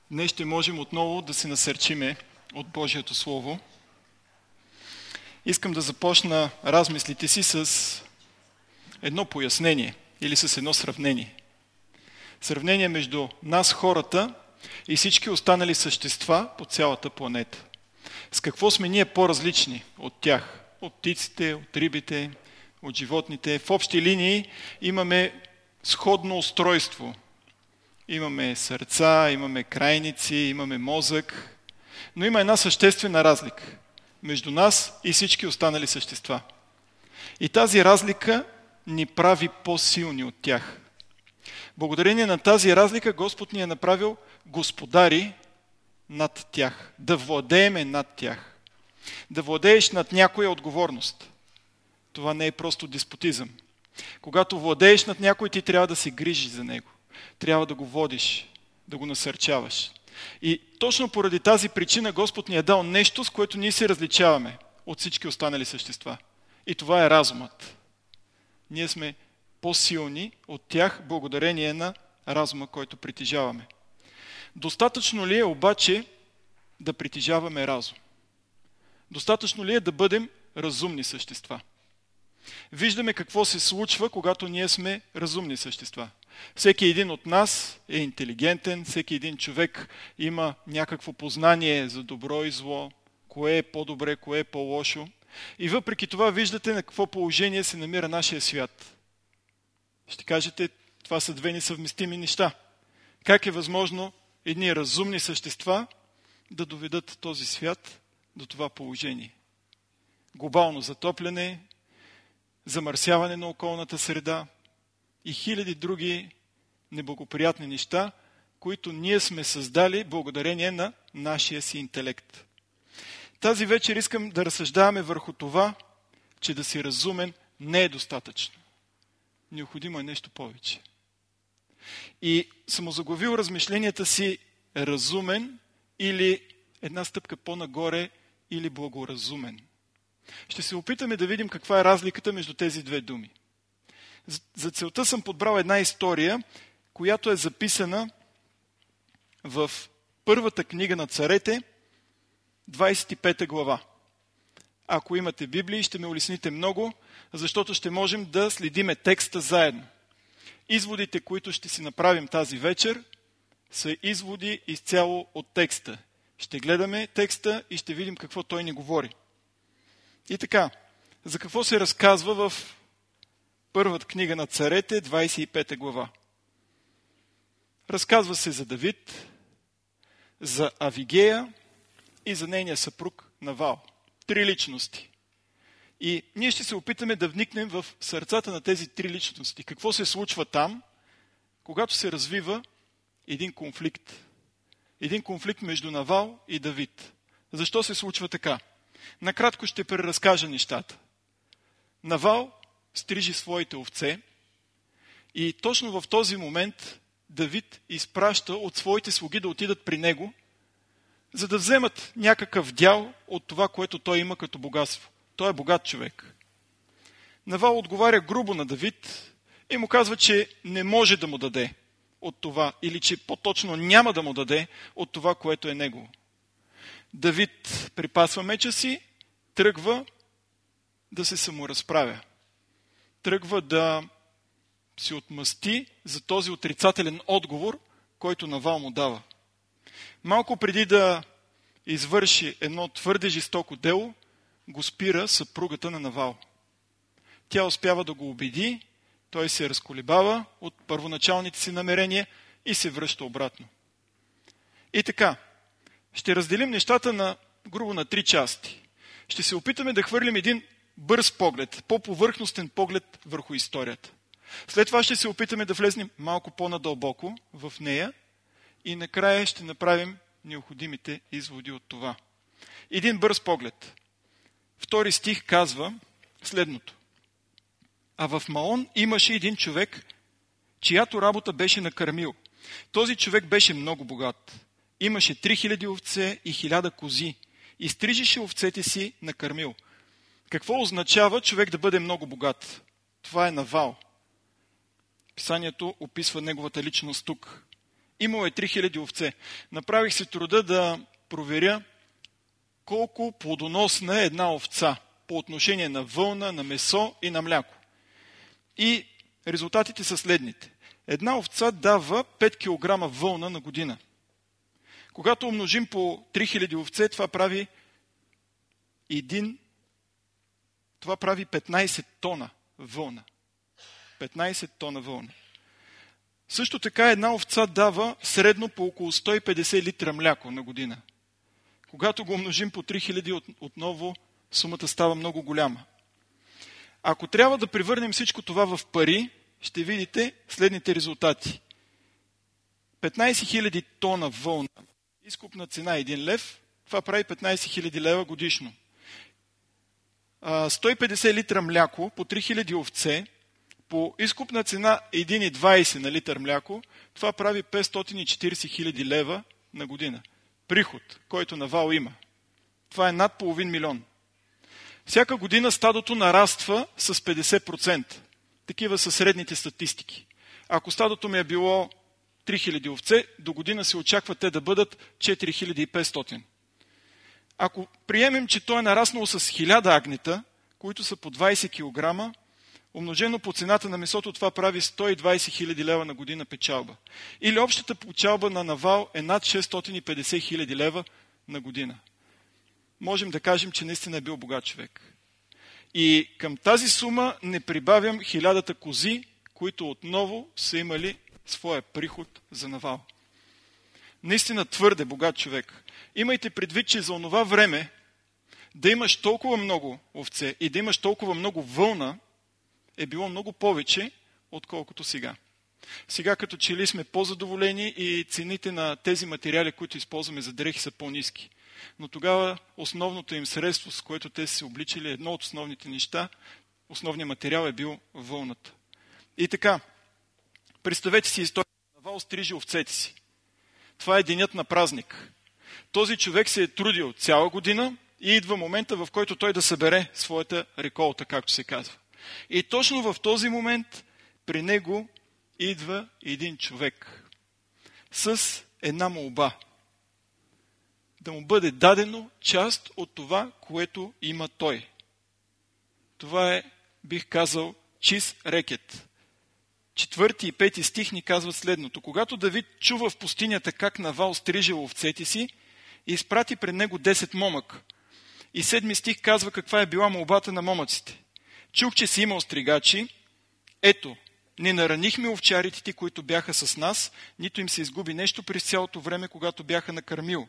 Днес ще можем отново да се насърчиме от Божието Слово. Искам да започна размислите си с едно пояснение или с едно сравнение. Сравнение между нас, хората, и всички останали същества по цялата планета. С какво сме ние по-различни от тях? От птиците, от рибите, от животните. В общи линии имаме сходно устройство. Имаме сърца, имаме крайници, имаме мозък, но има една съществена разлика между нас и всички останали същества. И тази разлика ни прави по-силни от тях. Благодарение на тази разлика Господ ни е направил господари над тях, да владееме над тях. Да владееш над някоя отговорност. Това не е просто деспотизъм. Когато владееш над някой, ти трябва да се грижиш за него. Трябва да го водиш, да го насърчаваш. И точно поради тази причина Господ ни е дал нещо, с което ние се различаваме от всички останали същества. И това е разумът. Ние сме по-силни от тях благодарение на разума, който притежаваме. Достатъчно ли е обаче да притежаваме разум? Достатъчно ли е да бъдем разумни същества? Виждаме какво се случва, когато ние сме разумни същества. Всеки един от нас е интелигентен, всеки един човек има някакво познание за добро и зло, кое е по-добре, кое е по-лошо. И въпреки това виждате на какво положение се намира нашия свят. Ще кажете, това са две несъвместими неща. Как е възможно едни разумни същества да доведат този свят до това положение? Глобално затопляне, замърсяване на околната среда и хиляди други неблагоприятни неща, които ние сме създали благодарение на нашия си интелект. Тази вечер искам да разсъждаваме върху това, че да си разумен не е достатъчно. Необходимо е нещо повече. И съм озаглавил размишленията си разумен или една стъпка по-нагоре или благоразумен. Ще се опитаме да видим каква е разликата между тези две думи. За целта съм подбрал една история, която е записана в първата книга на царете, 25 глава. Ако имате Библии, ще ме улесните много, защото ще можем да следиме текста заедно. Изводите, които ще си направим тази вечер, са изводи изцяло от текста. Ще гледаме текста и ще видим какво той ни говори. И така, за какво се разказва в първата книга на царете, 25 глава? Разказва се за Давид, за Авигея и за нейния съпруг Навал. Три личности. И ние ще се опитаме да вникнем в сърцата на тези три личности. Какво се случва там, когато се развива един конфликт? Един конфликт между Навал и Давид. Защо се случва така? Накратко ще преразкажа нещата. Навал стрижи своите овце и точно в този момент Давид изпраща от своите слуги да отидат при него, за да вземат някакъв дял от това, което той има като богатство. Той е богат човек. Навал отговаря грубо на Давид и му казва, че не може да му даде от това, или че по-точно няма да му даде от това, което е негово. Давид припасва меча си, тръгва да се саморазправя. Тръгва да се отмъсти за този отрицателен отговор, който Навал му дава. Малко преди да извърши едно твърде жестоко дело, го спира съпругата на Навал. Тя успява да го убеди, той се разколебава от първоначалните си намерения и се връща обратно. И така, ще разделим нещата грубо на три части. Ще се опитаме да хвърлим един бърз поглед, по-повърхностен поглед върху историята. След това ще се опитаме да влезнем малко по-надълбоко в нея и накрая ще направим необходимите изводи от това. Един бърз поглед. Втори стих казва следното. А в Маон имаше един човек, чиято работа беше на кърмил. Този човек беше много богат. Имаше 3000 овце и 1000 кози и стрижеше овцете си на кърмил. Какво означава човек да бъде много богат? Това е Навал. Писанието описва неговата личност тук. Имал е 3000 овце. Направих си труда да проверя колко плодоносна е една овца по отношение на вълна, на месо и на мляко. И резултатите са следните. Една овца дава 5 кг вълна на година. Когато умножим по 3000 овце, това прави 15 тона вълна. 15 тона вълна. Също така една овца дава средно по около 150 литра мляко на година. Когато го умножим по 3000, отново сумата става много голяма. Ако трябва да превърнем всичко това в пари, ще видите следните резултати. 15 000 тона вълна, изкупна цена 1 лев, това прави 15 000 лева годишно. 150 литра мляко по 3000 овце, по изкупна цена 1,20 на литър мляко, това прави 540 000 лева на година. Приход, който на ВАЛ има. Това е над половин милион. Всяка година стадото нараства с 50%. Такива са средните статистики. Ако стадото ми е било 3000 овце, до година се очаква те да бъдат 4500. Ако приемем, че той е нараснал с 1000 агнета, които са по 20 кг, умножено по цената на месото, това прави 120 000 лева на година печалба. Или общата печалба на Навал е над 650 000 лева на година. Можем да кажем, че наистина е бил богат човек. И към тази сума не прибавям 1000 кози, които отново са имали своя приход за Навал. Наистина твърде богат човек. Имайте предвид, че за онова време да имаш толкова много овце и да имаш толкова много вълна е било много повече, отколкото сега. Сега като че ли сме по-задоволени и цените на тези материали, които използваме за дрехи, са по-ниски. Но тогава основното им средство, с което те се обличали, едно от основните неща, основният материал е бил вълната. И така, представете си историята. Навал стрижи овцете си. Това е денят на празник. Този човек се е трудил цяла година и идва момента, в който той да събере своята реколта, както се казва. И точно в този момент при него идва един човек с една молба. Да му бъде дадено част от това, което има той. Това е, бих казал, чист рекет. 4 и 5 стих ни казват следното. Когато Давид чува в пустинята как Навал стрижел овцете си, изпрати пред него 10 момък. И 7 стих казва каква е била молбата на момъците. Чух, че си имал стригачи. Ето, не наранихме овчарите ти, които бяха с нас, нито им се изгуби нещо през цялото време, когато бяха на кърмил.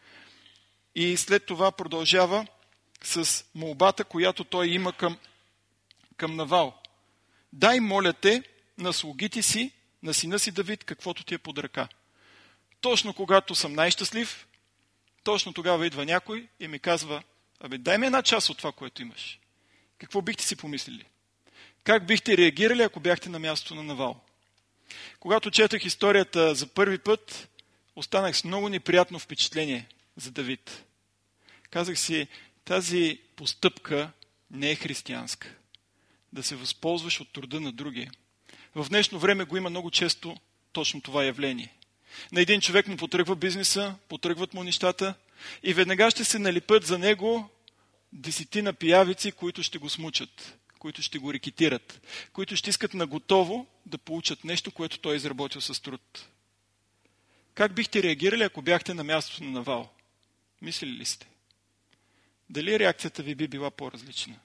И след това продължава с молбата, която той има към Навал. Дай, моля те, на слугите си, на сина си Давид, каквото ти е под ръка. Точно когато съм най-щастлив, точно тогава идва някой и ми казва, дай ми една част от това, което имаш. Какво бихте си помислили? Как бихте реагирали, ако бяхте на мястото на Навал? Когато четах историята за първи път, останах с много неприятно впечатление за Давид. Казах си, тази постъпка не е християнска. Да се възползваш от труда на другия. В днешно време го има много често точно това явление. На един човек му потръгва бизнеса, потръгват му нещата и веднага ще се налипят за него 10 пиявици, които ще го смучат, които ще го рекетират, които ще искат наготово да получат нещо, което той е изработил с труд. Как бихте реагирали, ако бяхте на мястото на Навал? Мислили ли сте? Дали реакцията ви би била по-различна?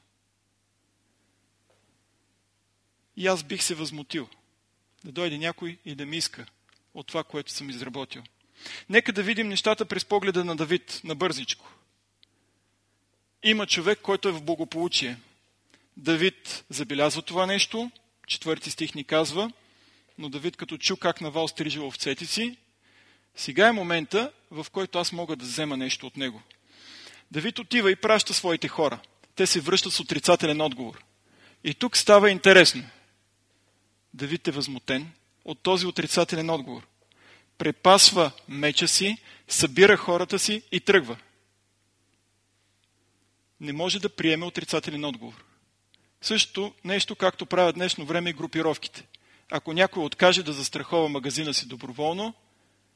И аз бих се възмутил да дойде някой и да ми иска от това, което съм изработил. Нека да видим нещата през погледа на Давид, на бързичко. Има човек, който е в благополучие. Давид забелязва това нещо, 4 стих ни казва, но Давид като чу как Навал стрижил овцете си, сега е момента, в който аз мога да взема нещо от него. Давид отива и праща своите хора. Те се връщат с отрицателен отговор. И тук става интересно. Давид е възмутен от този отрицателен отговор. Препасва меча си, събира хората си и тръгва. Не може да приеме отрицателен отговор. Същото нещо, както правят днешно време и групировките. Ако някой откаже да застрахова магазина си доброволно,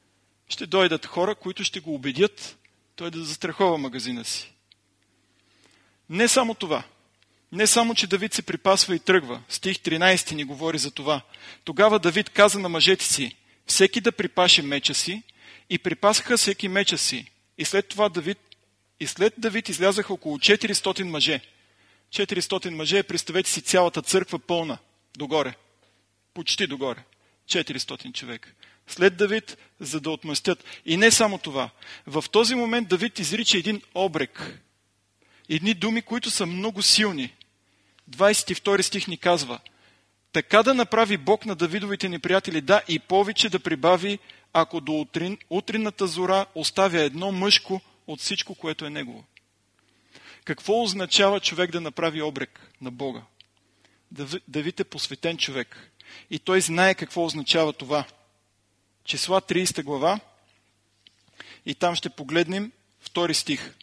ще дойдат хора, които ще го убедят той да застрахова магазина си. Не само това. Не само, че Давид се припасва и тръгва. Стих 13 ни говори за това. Тогава Давид каза на мъжете си: всеки да припаше меча си, и припасаха всеки меча си. И след Давид излязаха около 400 мъже. 400 мъже, представете си цялата църква пълна, догоре. Почти догоре. 400 човека. След Давид, за да отмъстят. И не само това. В този момент Давид изрича един обрек. Едни думи, които са много силни. 22 стих ни казва: така да направи Бог на Давидовите неприятели, да, и повече да прибави, ако до утринната зора оставя едно мъжко от всичко, което е негово. Какво означава човек да направи обрек на Бога? Давид е посветен човек. И той знае какво означава това. Числа 30 глава. И там ще погледнем 2 стих.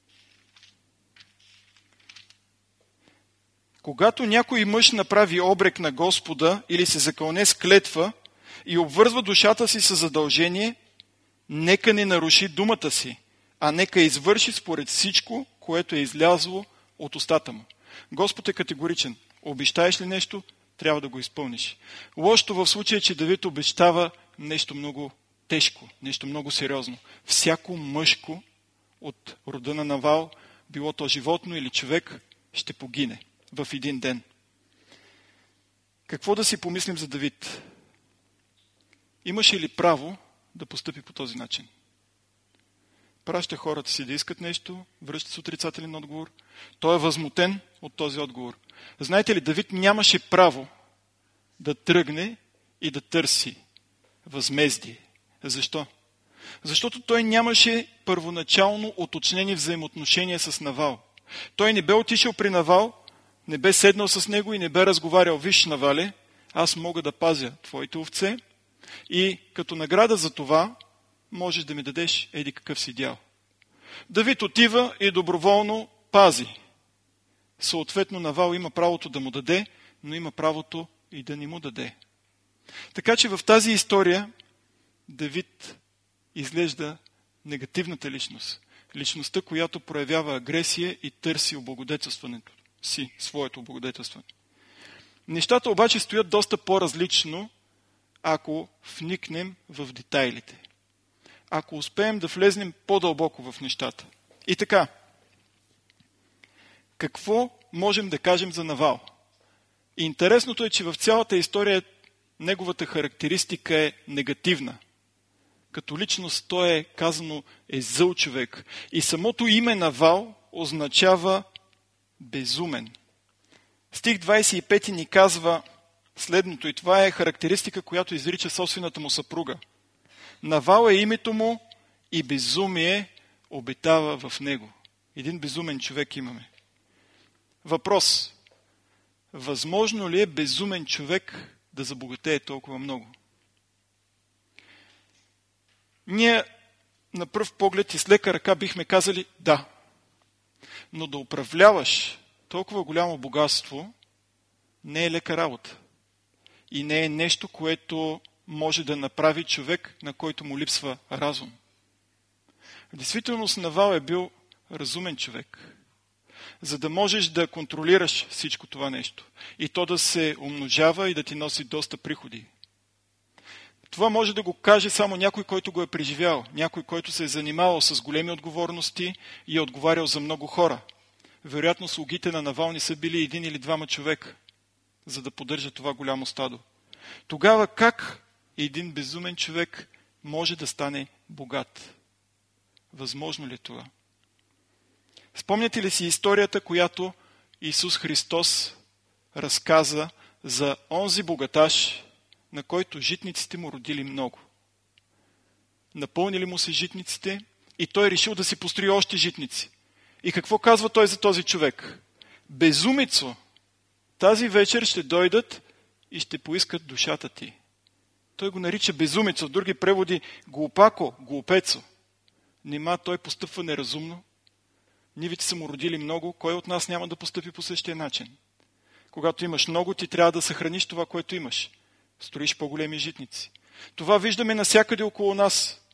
Когато някой мъж направи обрек на Господа или се закълне с клетва и обвързва душата си със задължение, нека не наруши думата си, а нека извърши според всичко, което е излязло от устата му. Господ е категоричен. Обещаеш ли нещо, трябва да го изпълниш. Лошото в случая е, че Давид обещава нещо много тежко, нещо много сериозно. Всяко мъжко от рода на Навал, било то животно или човек, ще погине в един ден. Какво да си помислим за Давид? Имаше ли право да постъпи по този начин? Праща хората си да искат нещо, връща с отрицателен отговор. Той е възмутен от този отговор. Знаете ли, Давид нямаше право да тръгне и да търси възмездие. Защо? Защото той нямаше първоначално уточнени взаимоотношения с Навал. Той не бе отишъл при Навал, не бе седнал с него и не бе разговарял: виж, Навале, аз мога да пазя твоите овце и като награда за това можеш да ми дадеш еди какъв си дял. Давид отива и доброволно пази. Съответно, Навал има правото да му даде, но има правото и да не му даде. Така че в тази история Давид изглежда негативната личност. Личността, която проявява агресия и търси облагодетелстването си, своето облагодетелстване. Нещата обаче стоят доста по-различно, ако вникнем в детайлите. Ако успеем да влезнем по-дълбоко в нещата. И така, какво можем да кажем за Навал? Интересното е, че в цялата история неговата характеристика е негативна. Като личност той е казано е зъл човек. И самото име Навал означава безумен. Стих 25 ни казва следното, и това е характеристика, която изрича собствената му съпруга. Навал е името му и безумие обитава в него. Един безумен човек имаме. Въпрос. Възможно ли е безумен човек да забогатее толкова много? Ние на пръв поглед и с лека ръка бихме казали да. Но да управляваш толкова голямо богатство не е лека работа. И не е нещо, което може да направи човек, на който му липсва разум. В действителност Навал е бил разумен човек. За да можеш да контролираш всичко това нещо. И то да се умножава и да ти носи доста приходи. Това може да го каже само някой, който го е преживял. Някой, който се е занимавал с големи отговорности и е отговарял за много хора. Вероятно слугите на Навал не са били 1 или 2 човека, за да поддържа това голямо стадо. Тогава как един безумен човек може да стане богат? Възможно ли е това? Спомняте ли си историята, която Исус Христос разказа за онзи богаташ, на който житниците му родили много? Напълнили му се житниците и той решил да си построи още житници. И какво казва той за този човек? Безумицо, тази вечер ще дойдат и ще поискат душата ти. Той го нарича безумицо, в други преводи глупако, глупецо. Нима той постъпва неразумно? Нивите са му родили много, кой от нас няма да постъпи по същия начин? Когато имаш много, ти трябва да съхраниш това, което имаш. Строиш по-големи житници. Това виждаме навсякъде около нас.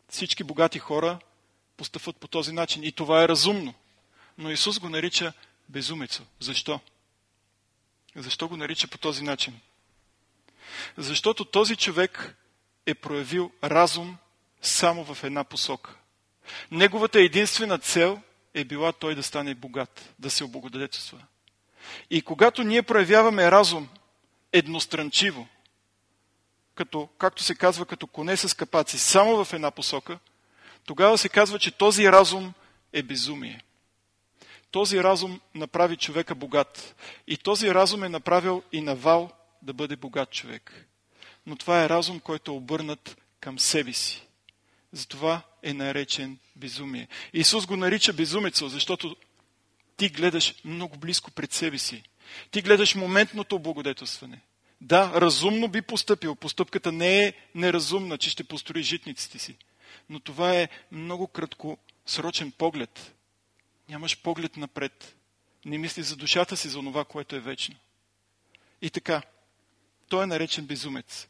Всички богати хора постъпват по този начин и това е разумно. Но Исус го нарича безумецо. Защо? Защо го нарича по този начин? Защото този човек е проявил разум само в една посока. Неговата единствена цел е била той да стане богат, да се облагодетелства. И когато ние проявяваме разум едностранчиво, както се казва, като коне с капаци, само в една посока, тогава се казва, че този разум е безумие. Този разум направи човека богат. И този разум е направил и Навал да бъде богат човек. Но това е разум, който е обърнат към себе си. Затова е наречен безумие. Исус го нарича безумецо, защото ти гледаш много близко пред себе си. Ти гледаш моментното облагодетелстване. Да, разумно би постъпил. Постъпката не е неразумна, че ще построи житниците си. Но това е много краткосрочен поглед. Нямаш поглед напред. Не мисли за душата си, за това, което е вечно. И така, той е наречен безумец.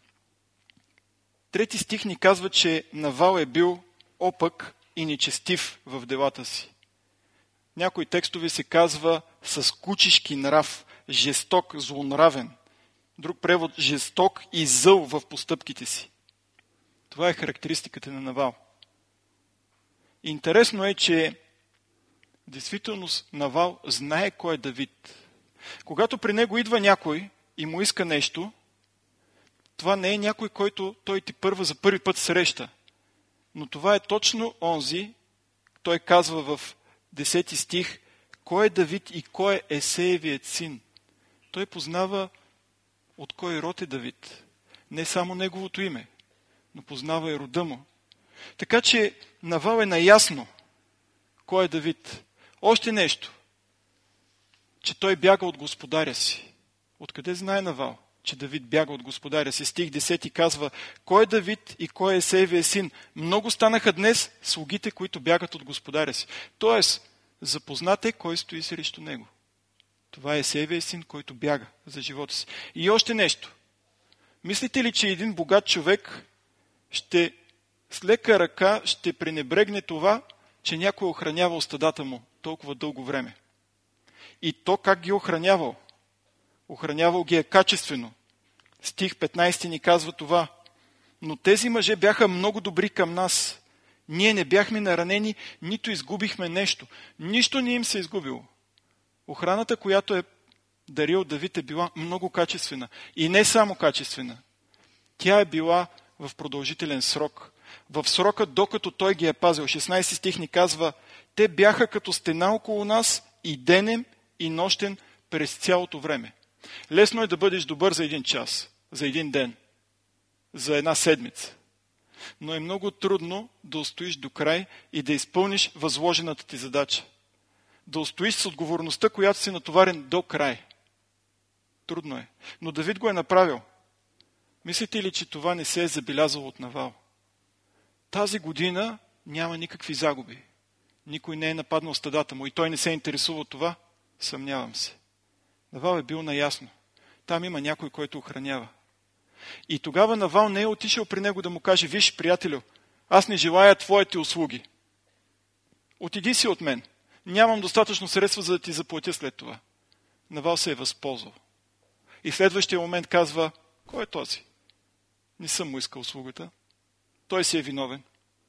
3 стих ни казва, че Навал е бил опък и нечестив в делата си. Някои текстове се казва с кучешки нрав, жесток, злонравен. Друг превод – жесток и зъл в постъпките си. Това е характеристиката на Навал. Интересно е, че в действителност Навал знае кой е Давид. Когато при него идва някой и му иска нещо, това не е някой, който той ти за първи път среща. Но това е точно онзи, той казва в 10 стих, кой е Давид и кой е Есеевият син. Той познава от кой род е Давид. Не само неговото име, но познава и рода му. Така че Навал е наясно кой е Давид. Още нещо, че той бяга от господаря си. Откъде знае Навал, че Давид бяга от господаря си? Стих 10 казва, кой е Давид и кой е Есеевия син? Много станаха днес слугите, които бягат от господаря си. Тоест, запознате кой стои срещу него. Това е Есеевия син, който бяга за живота си. И още нещо. Мислите ли, че един богат човек с лека ръка ще пренебрегне това, че някой охранявал стадата му толкова дълго време? И то как ги охранявал? Охранявал ги е качествено. Стих 15 ни казва това. Но тези мъже бяха много добри към нас. Ние не бяхме наранени, нито изгубихме нещо. Нищо не им се изгубило. Охраната, която е дарил Давид, е била много качествена. И не само качествена. Тя е била в продължителен срок. В срока, докато той ги е пазил. 16 стих ни казва, те бяха като стена около нас и денем, и нощен през цялото време. Лесно е да бъдеш добър за 1 час, за 1 ден, за 1 седмица. Но е много трудно да устоиш до край и да изпълниш възложената ти задача. Да устоиш с отговорността, която си натоварен до край. Трудно е. Но Давид го е направил. Мислите ли, че това не се е забелязало от Навал? Тази година няма никакви загуби. Никой не е нападнал стадата му и той не се интересува от това? Съмнявам се. Навал е бил наясно. Там има някой, който охранява. И тогава Навал не е отишъл при него да му каже, виж, приятелю, аз не желая твоите услуги. Отиди си от мен. Нямам достатъчно средства, за да ти заплатя след това. Навал се е възползвал. И в следващия момент казва, кой е този? Не съм му искал услугата. Той си е виновен.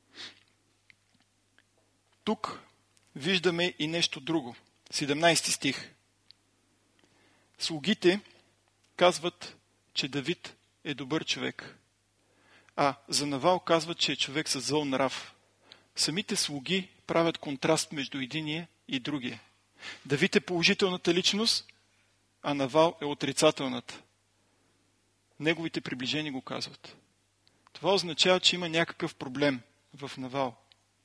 Тук виждаме и нещо друго. 17 стих. Слугите казват, че Давид е добър човек. А за Навал казват, че е човек с зъл нрав. Самите слуги правят контраст между единия и другия. Давид е положителната личност, а Навал е отрицателната. Неговите приближени го казват. Това означава, че има някакъв проблем в Навал.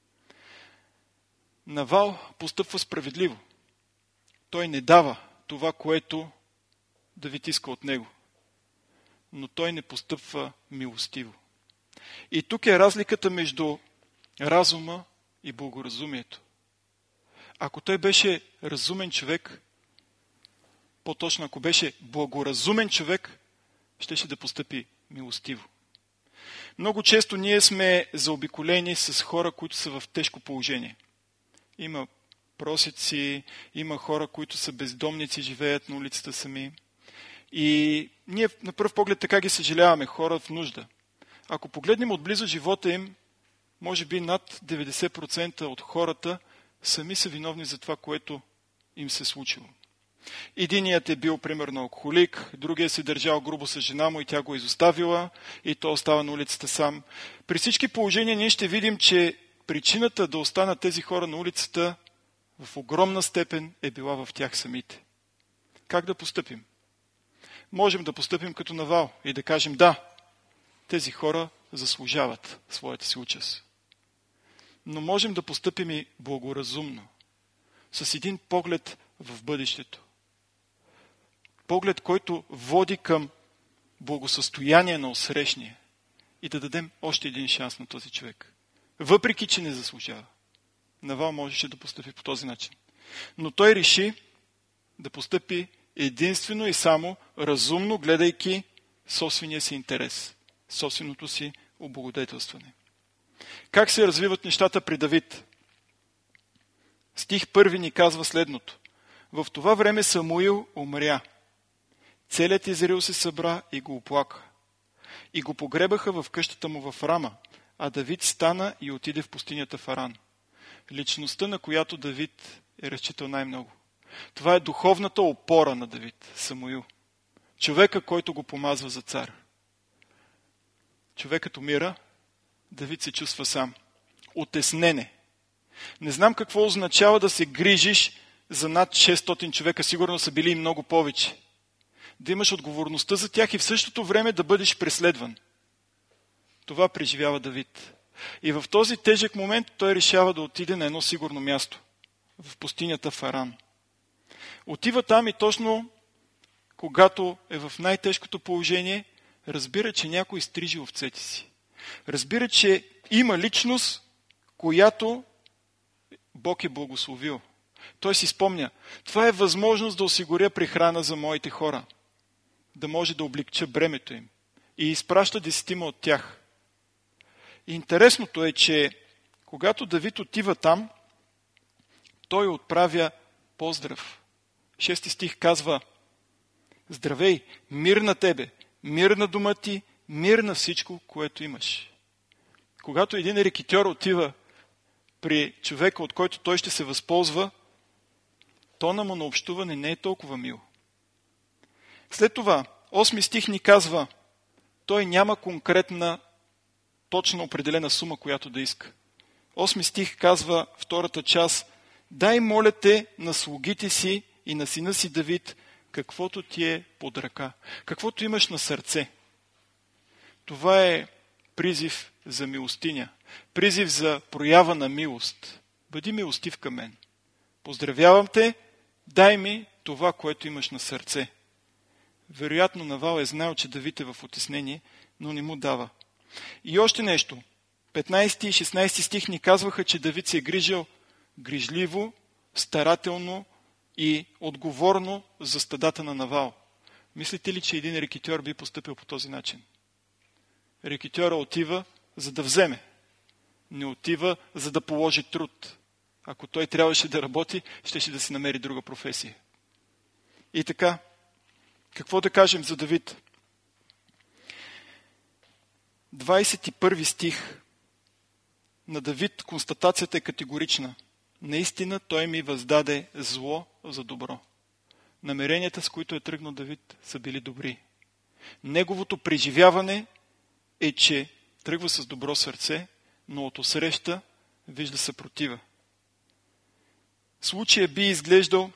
Навал постъпва справедливо. Той не дава това, което Давид иска от него. Но той не постъпва милостиво. И тук е разликата между разума и благоразумието. Ако той беше разумен човек, по-точно ако беше благоразумен човек, щеше да постъпи милостиво. Много често ние сме заобиколени с хора, които са в тежко положение. Има просици, има хора, които са бездомници, живеят на улицата сами. И ние на пръв поглед така ги съжаляваме, хора в нужда. Ако погледнем отблизо живота им, може би над 90% от хората сами са виновни за това, което им се случило. Единият е бил примерно алкохолик, другият се държал грубо с жена му и тя го изоставила и той остава на улицата сам. При всички положения ние ще видим, че причината да останат тези хора на улицата в огромна степен е била в тях самите. Как да постъпим? Можем да постъпим като Навал и да кажем да, тези хора заслужават своята си участ. Но можем да постъпим и благоразумно, с един поглед в бъдещето. Поглед, който води към благосъстояние на отсрещния и да дадем още един шанс на този човек. Въпреки, че не заслужава. Навал можеше да постъпи по този начин. Но той реши да постъпи единствено и само разумно, гледайки собствения си интерес, собственото си облагодетелстване. Как се развиват нещата при Давид? Стих 1 ни казва следното. В това време Самуил умря. Целият Израил се събра и го оплака. И го погребаха в къщата му в Рама, а Давид стана и отиде в пустинята Фаран. Личността, на която Давид е разчитал най-много. Това е духовната опора на Давид, Самуил. Човека, който го помазва за цар. Човекът умира, Давид се чувства сам. Отеснене. Не знам какво означава да се грижиш за над 600 човека. Сигурно са били и много повече. Да имаш отговорността за тях и в същото време да бъдеш преследван. Това преживява Давид. И в този тежък момент той решава да отиде на едно сигурно място. В пустинята Фаран. Отива там и точно когато е в най-тежкото положение, разбира, че някой стрижи овцете си. Разбира, че има личност, която Бог е благословил. Той си спомня, това е възможност да осигуря прехрана за моите хора, да може да облегча бремето им. И изпраща 10 от тях. И интересното е, че когато Давид отива там, той отправя поздрав. 6 стих казва: здравей, мир на тебе, мир на дома ти, мир на всичко, което имаш. Когато един рекетьор отива при човека, от който той ще се възползва, тона му на общуване не е толкова мил. След това, 8 стих ни казва, той няма конкретна, точно определена сума, която да иска. 8 стих казва, втората част, дай, моля те, на слугите си и на сина си Давид, каквото ти е под ръка, каквото имаш на сърце. Това е призив за милостиня, призив за проява на милост. Бъди милостив към мен. Поздравявам те, дай ми това, което имаш на сърце. Вероятно Навал е знаел, че Давид е в отеснение, но не му дава. И още нещо. 15 и 16 стих ни казваха, че Давид се е грижил грижливо, старателно и отговорно за стадата на Навал. Мислите ли, че един рекетьор би постъпил по този начин? Рекетьора отива, за да вземе. Не отива, за да положи труд. Ако той трябваше да работи, щеше да си намери друга професия. И така, какво да кажем за Давид? 21 стих на Давид констатацията е категорична. Наистина той ми въздаде зло за добро. Намеренията, с които е тръгнал Давид, са били добри. Неговото преживяване е, че тръгва с добро сърце, но от осреща вижда съпротива. Случая би изглеждал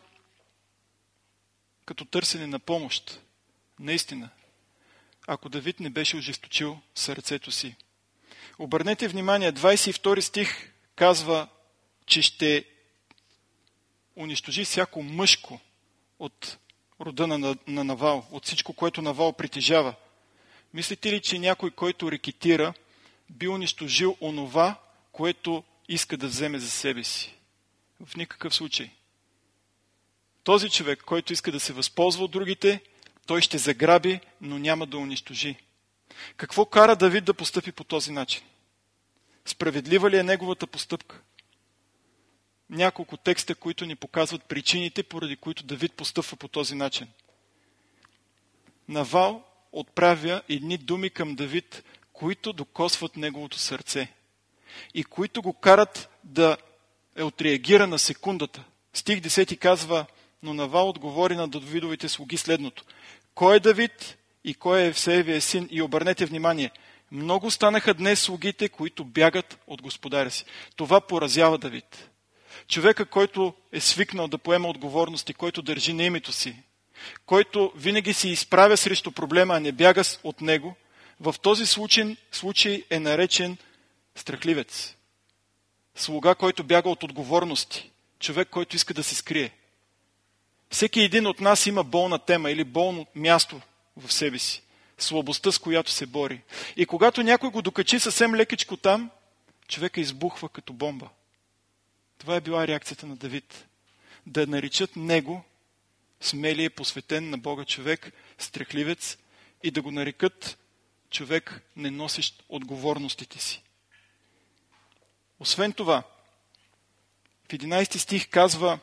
като търсене на помощ. Наистина, ако Давид не беше ожесточил сърцето си. Обърнете внимание, 22 стих казва, че ще унищожи всяко мъжко от рода на Навал, от всичко, което Навал притежава. Мислите ли, че някой, който рекетира, би унищожил онова, което иска да вземе за себе си? В никакъв случай. Този човек, който иска да се възползва от другите, той ще заграби, но няма да унищожи. Какво кара Давид да постъпи по този начин? Справедлива ли е неговата постъпка? Няколко текста, които ни показват причините, поради които Давид постъпва по този начин. Навал отправя едни думи към Давид, които докосват неговото сърце и които го карат да отреагира на секундата. Стих 10 казва: но Навал отговори на Давидовите слуги следното: кой е Давид и кой е Евсеевия син? И обърнете внимание, много станаха днес слугите, които бягат от господаря си. Това поразява Давид. Човека, който е свикнал да поема отговорности, който държи на името си, който винаги се изправя срещу проблема, а не бяга от него, в този случай е наречен страхливец. Слуга, който бяга от отговорности. Човек, който иска да се скрие. Всеки един от нас има болна тема или болно място в себе си. Слабостта, с която се бори. И когато някой го докачи съвсем лекичко там, човека избухва като бомба. Това е била реакцията на Давид. Да наричат него смелия, посветен на Бога човек, страхливец, и да го нарекат човек, не носещ отговорностите си. Освен това, в 11 стих казва: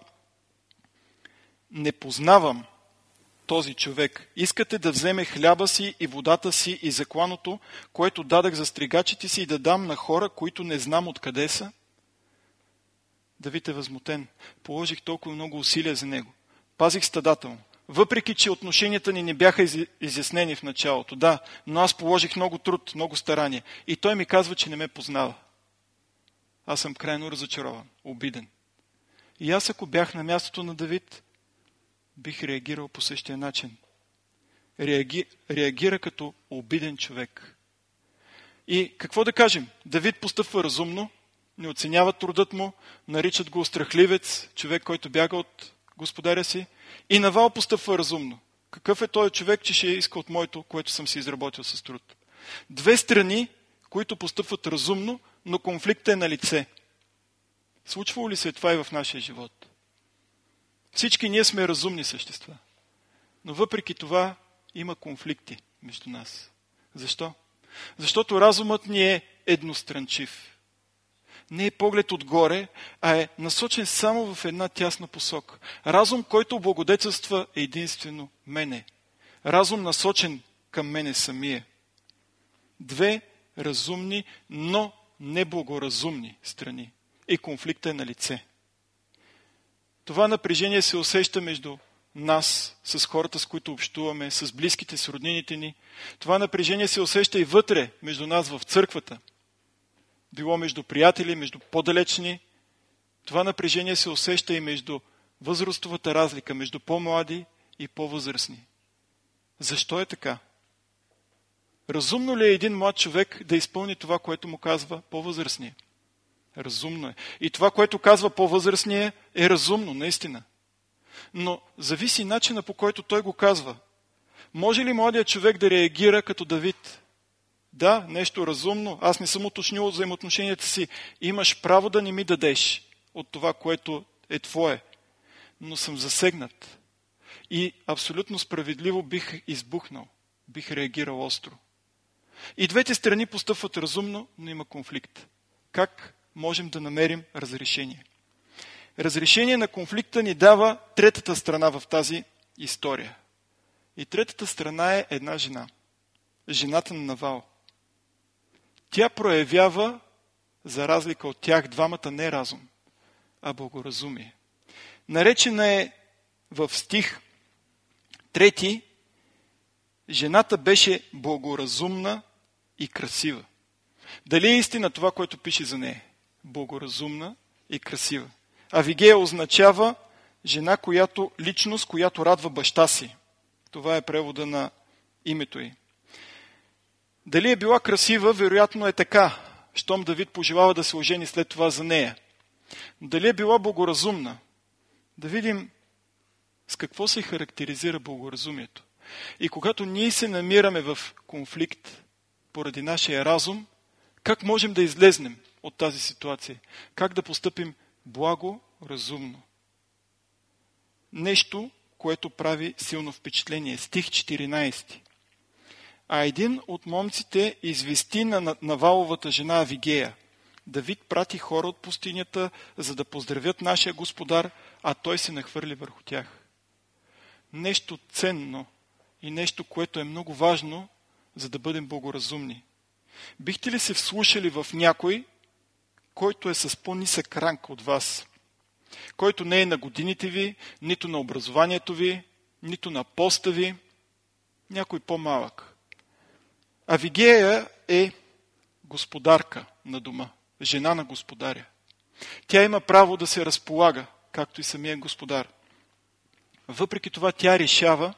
не познавам този човек. Искате да вземе хляба си и водата си и закланото, което дадах за стригачите си, и да дам на хора, които не знам откъде са? Давид е възмутен. Положих толкова много усилия за него. Пазих стадата му. Въпреки че отношенията ни не бяха изяснени в началото. Да, но аз положих много труд, много старание. И той ми казва, че не ме познава. Аз съм крайно разочарован, обиден. И аз, ако бях на мястото на Давид, бих реагирал по същия начин. Реагира като обиден човек. И какво да кажем? Давид постъпва разумно, не оценява трудът му, наричат го страхливец, човек, който бяга от господаря си. И Навал постъпва разумно. Какъв е този човек, че ще иска от моето, което съм си изработил с труд? Две страни, които постъпват разумно, но конфликтът е на лице. Случвало ли се това и в нашия живот? Всички ние сме разумни същества. Но въпреки това има конфликти между нас. Защо? Защото разумът ни е едностранчив. Не е поглед отгоре, а е насочен само в една тясна посока. Разум, който облагодетелства единствено мене. Разум, насочен към мене самия. Две разумни, но неблагоразумни страни. И конфликтът е на лице. Това напрежение се усеща между нас, с хората, с които общуваме, с близките, с роднините ни. Това напрежение се усеща и вътре, между нас в църквата. Било между приятели, между по-далечни. Това напрежение се усеща и между възрастовата разлика, между по-млади и по-възрастни. Защо е така? Разумно ли е един млад човек да изпълни това, което му казва по-възрастния? Разумно е. И това, което казва по-възрастния, е разумно, наистина. Но зависи начина, по който той го казва. Може ли младият човек да реагира като Давид? Да, нещо разумно. Аз не съм уточнил взаимоотношенията си. Имаш право да не ми дадеш от това, което е твое. Но съм засегнат. И абсолютно справедливо бих избухнал. Бих реагирал остро. И двете страни постъпват разумно, но има конфликт. Как можем да намерим разрешение? Разрешение на конфликта ни дава третата страна в тази история. И третата страна е една жена. Жената на Навал. Тя проявява, за разлика от тях двамата, не разум, а благоразумие. Наречена е в стих 3, жената беше благоразумна и красива. Дали е истина това, което пише за нея? Благоразумна и красива. Авигея означава жена, личност, която радва баща си. Това е превода на името й. Дали е била красива? Вероятно е така, щом Давид пожелава да се ожени след това за нея. Дали е била благоразумна? Да видим с какво се характеризира благоразумието. И когато ние се намираме в конфликт поради нашия разум, как можем да излезнем от тази ситуация? Как да постъпим благоразумно? Нещо, което прави силно впечатление. Стих 14. А един от момците извести на Наваловата жена Авигея. Давид прати хора от пустинята, за да поздравят нашия господар, а той се нахвърли върху тях. Нещо ценно и нещо, което е много важно, за да бъдем богоразумни. Бихте ли се вслушали в някой, който е с по-нисък ранг от вас? Който не е на годините ви, нито на образованието ви, нито на поста ви, някой по-малък. Авигея е господарка на дома, жена на господаря. Тя има право да се разполага, както и самия господар. Въпреки това тя решава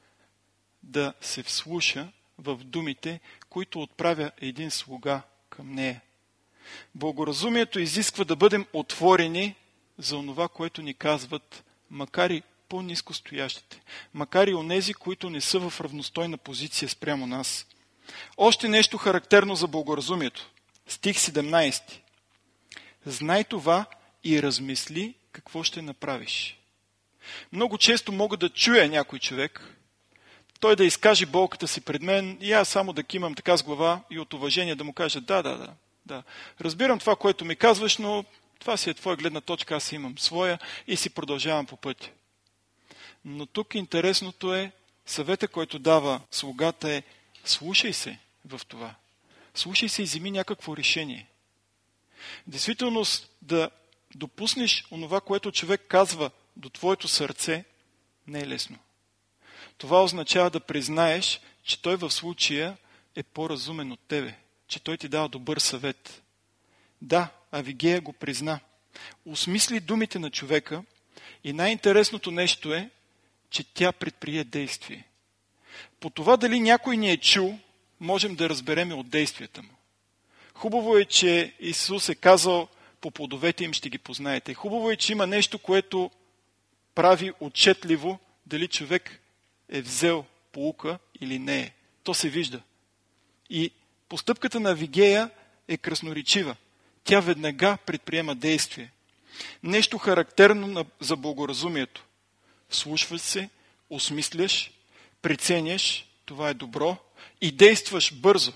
да се вслуша в думите, които отправя един слуга към нея. Благоразумието изисква да бъдем отворени за онова, което ни казват, макар и по-ниско стоящите, макар и онези, които не са в равностойна позиция спрямо нас. Още нещо характерно за благоразумието. Стих 17. Знай това и размисли какво ще направиш. Много често мога да чуя някой човек, той да изкаже болката си пред мен и аз само да кимам така с глава и от уважение да му кажа да. Разбирам това, което ми казваш, но това си е твоя гледна точка, аз имам своя и си продължавам по пътя. Но тук интересното е, съвета, който дава слугата е, слушай се в това. Слушай се и вземи някакво решение. Действително да допуснеш онова, което човек казва до твоето сърце, не е лесно. Това означава да признаеш, че той в случая е по-разумен от тебе, че той ти дава добър съвет. Да, Авигея го призна. Осмисли думите на човека и най-интересното нещо е, че тя предприе действие. По това дали някой ни е чул, можем да разбереме от действията му. Хубаво е, че Исус е казал, по плодовете им ще ги познаете. Хубаво е, че има нещо, което прави отчетливо дали човек е взел поука или не е. То се вижда. И постъпката на Авигея е красноречива. Тя веднага предприема действие. Нещо характерно за благоразумието. Слушваш се, осмисляш, преценяш, това е добро, и действаш бързо.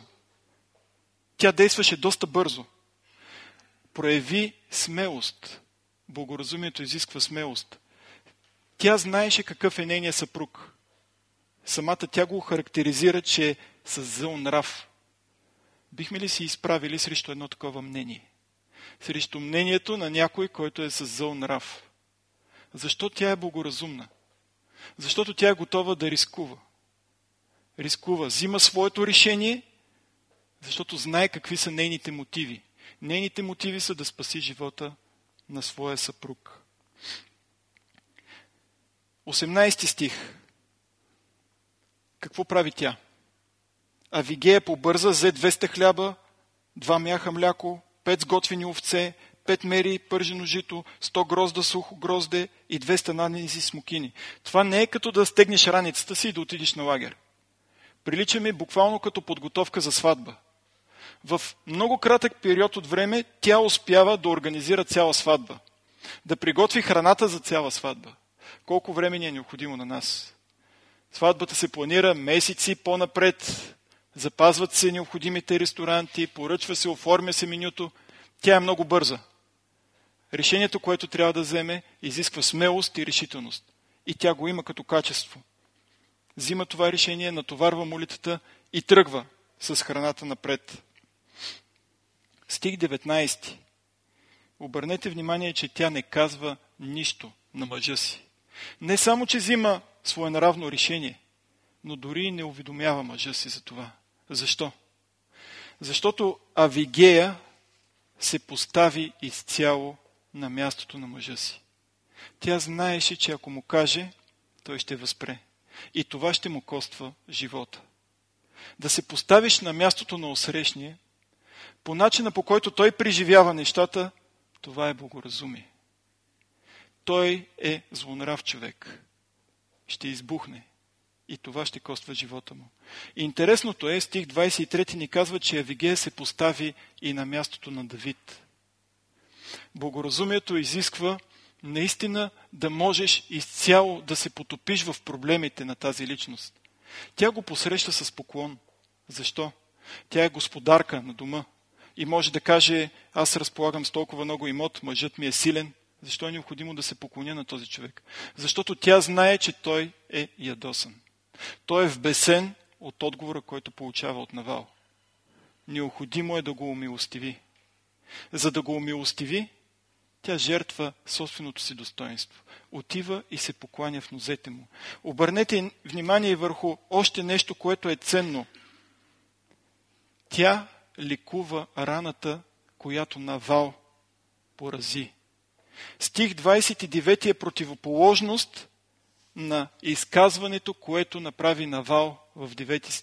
Тя действаше доста бързо. Прояви смелост. Благоразумието изисква смелост. Тя знаеше какъв е нейният съпруг. Самата тя го характеризира, че е с зъл нрав. Бихме ли си изправили срещу едно такова мнение? Срещу мнението на някой, който е с зъл нрав. Защо тя е благоразумна? Защото тя е готова да рискува. Рискува, взима своето решение, защото знае какви са нейните мотиви. Нейните мотиви са да спаси живота на своя съпруг. 18 стих. Какво прави тя? Авигея побърза, взе 200 хляба, 2 мяха мляко, 5 сготвени овце, 5 мери пържено жито, 100 грозда сухо грозде и 200 нанизи смокини. Това не е като да стегнеш раницата си и да отидеш на лагер. Прилича ми буквално като подготовка за сватба. В много кратък период от време тя успява да организира цяла сватба. Да приготви храната за цяла сватба. Колко време ни е необходимо на нас? Сватбата се планира месеци по-напред. Запазват се необходимите ресторанти, поръчва се, оформя се менюто. Тя е много бърза. Решението, което трябва да вземе, изисква смелост и решителност. И тя го има като качество. Взима това решение, натоварва молитвата и тръгва с храната напред. Стих 19. Обърнете внимание, че тя не казва нищо на мъжа си. Не само, че взима своенравно решение, но дори не уведомява мъжа си за това. Защо? Защото Авигея се постави изцяло на мястото на мъжа си. Тя знаеше, че ако му каже, той ще възпре. И това ще му коства живота. Да се поставиш на мястото на осрещния, по начина по който той преживява нещата, това е благоразумие. Той е злонрав човек. Ще избухне. И това ще коства живота му. И интересното е, стих 23 ни казва, че Авигея се постави и на мястото на Давид. Благоразумието изисква наистина да можеш изцяло да се потопиш в проблемите на тази личност. Тя го посреща с поклон. Защо? Тя е господарка на дома и може да каже, аз разполагам с толкова много имот, мъжът ми е силен. Защо е необходимо да се поклоня на този човек? Защото тя знае, че той е ядосан. Той е вбесен от отговора, който получава от Навал. Необходимо е да го умилостиви. За да го умилостиви, тя жертва собственото си достоинство. Отива и се покланя в нозете му. Обърнете внимание върху още нещо, което е ценно. Тя лекува раната, която Навал порази. Стих 29 е противоположност на изказването, което направи Навал в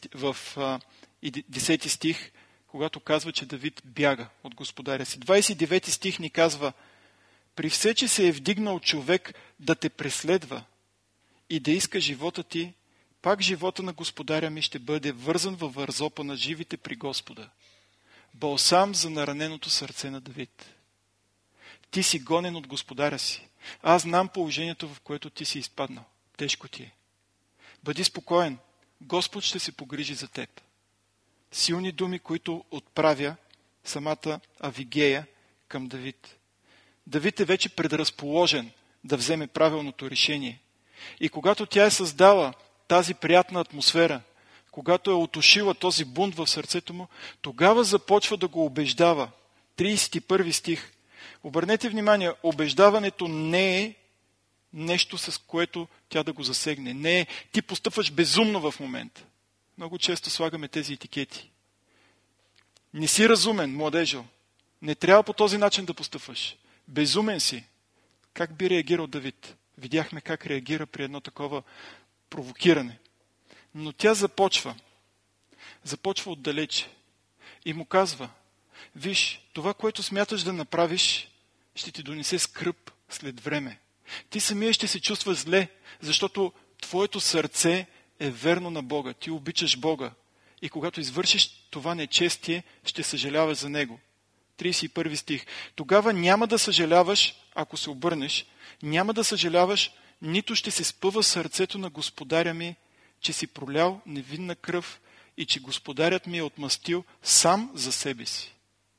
10 стих, когато казва, че Давид бяга от господаря си. 29 стих ни казва: при все, че се е вдигнал човек да те преследва и да иска живота ти, пак живота на господаря ми ще бъде вързан във вързопа на живите при Господа. Балсам за нараненото сърце на Давид. Ти си гонен от господаря си. Аз знам положението, в което ти си изпаднал. Тежко ти е. Бъди спокоен. Господ ще се погрижи за теб. Силни думи, които отправя самата Авигея към Давид. Давид е вече предразположен да вземе правилното решение. И когато тя е създала тази приятна атмосфера, когато е отушила този бунт в сърцето му, тогава започва да го убеждава. 31 стих. Обърнете внимание, убеждаването не е нещо, с което тя да го засегне. Не е, ти постъпваш безумно в момента. Много често слагаме тези етикети. Не си разумен, младежо. Не трябва по този начин да постъпваш. Безумен си. Как би реагирал Давид? Видяхме как реагира при едно такова провокиране. Но тя започва отдалече и му казва: виж, това, което смяташ да направиш, ще ти донесе скръб след време. Ти самия ще се чувстваш зле, защото твоето сърце е верно на Бога. Ти обичаш Бога. И когато извършиш това нечестие, ще съжаляваш за него. 31 стих. Тогава няма да съжаляваш, ако се обърнеш, няма да съжаляваш, нито ще се спъва сърцето на господаря ми, че си пролял невинна кръв и че господарят ми е отмъстил сам за себе си.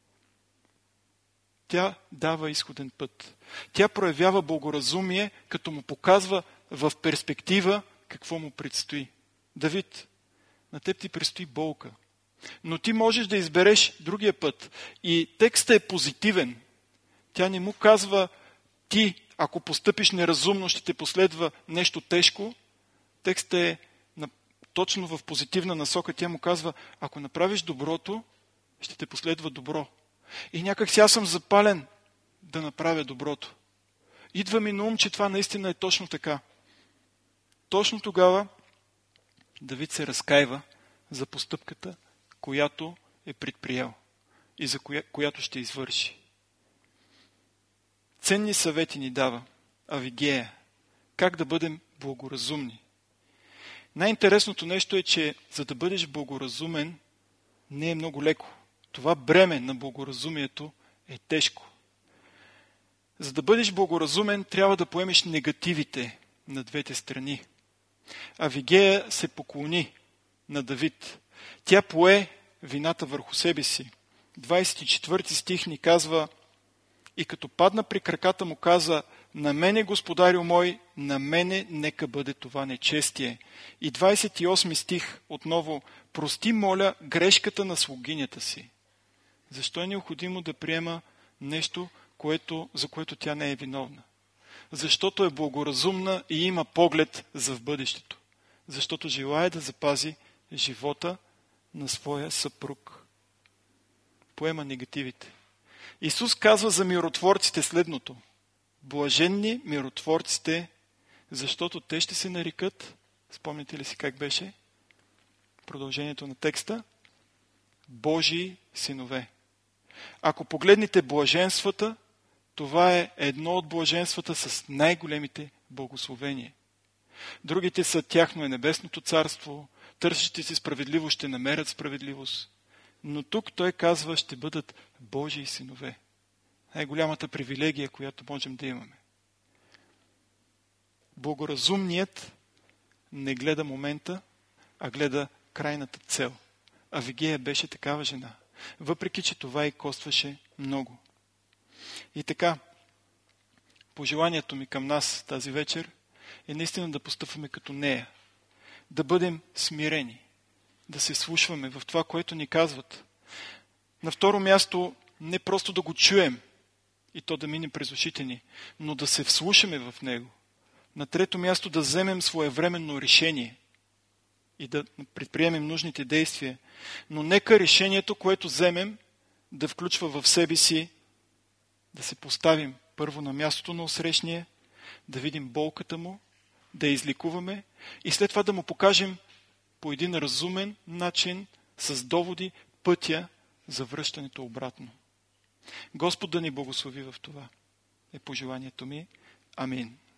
Тя дава изходен път. Тя проявява благоразумие, като му показва в перспектива какво му предстои. Давид, на теб ти предстои болка. Но ти можеш да избереш другия път. И текстът е позитивен. Тя не му казва: ти, ако постъпиш неразумно, ще те последва нещо тежко. Текстът е точно в позитивна насока. Тя му казва: ако направиш доброто, ще те последва добро. И някак си аз съм запален да направя доброто. Идва ми на ум, че това наистина е точно така. Точно тогава Давид се разкаива за постъпката, която е предприел и за която ще извърши. Ценни съвети ни дава Авигея. Как да бъдем благоразумни. Най-интересното нещо е, че за да бъдеш благоразумен не е много леко. Това бреме на благоразумието е тежко. За да бъдеш благоразумен, трябва да поемеш негативите на двете страни. Авигея се поклони на Давид. Тя пое вината върху себе си. 24 стих ни казва: и като падна при краката му каза: на мене, господарю мой, на мене нека бъде това нечестие. И 28 стих отново: прости, моля, грешката на слугинята си. Защо е необходимо да приема нещо, за което тя не е виновна? Защото е благоразумна и има поглед за в бъдещето. Защото желае да запази живота на своя съпруг. Поема негативите. Исус казва за миротворците следното: блаженни миротворците, защото те ще се нарекат, спомняте ли си как беше продължението на текста, Божии синове. Ако погледнете блаженствата, това е едно от блаженствата с най-големите благословения. Другите са: тяхно е небесното царство, търсещите си справедливост ще намерят справедливост. Но тук той казва: ще бъдат Божии синове. Най-голямата привилегия, която можем да имаме. Благоразумният не гледа момента, а гледа крайната цел. Авигея беше такава жена, въпреки че това й костваше много. И така, пожеланието ми към нас тази вечер е наистина да постъпваме като нея, да бъдем смирени, да се слушваме в това, което ни казват. На второ място, не просто да го чуем и то да мине през ушите ни, но да се вслушаме в него. На трето място, да вземем своевременно решение и да предприемем нужните действия. Но нека решението, което вземем, да включва в себе си да се поставим първо на мястото на отсрещния, да видим болката му, да я излекуваме и след това да му покажем по един разумен начин, с доводи, пътя за връщането обратно. Господ да ни благослови в това е пожеланието ми. Амин.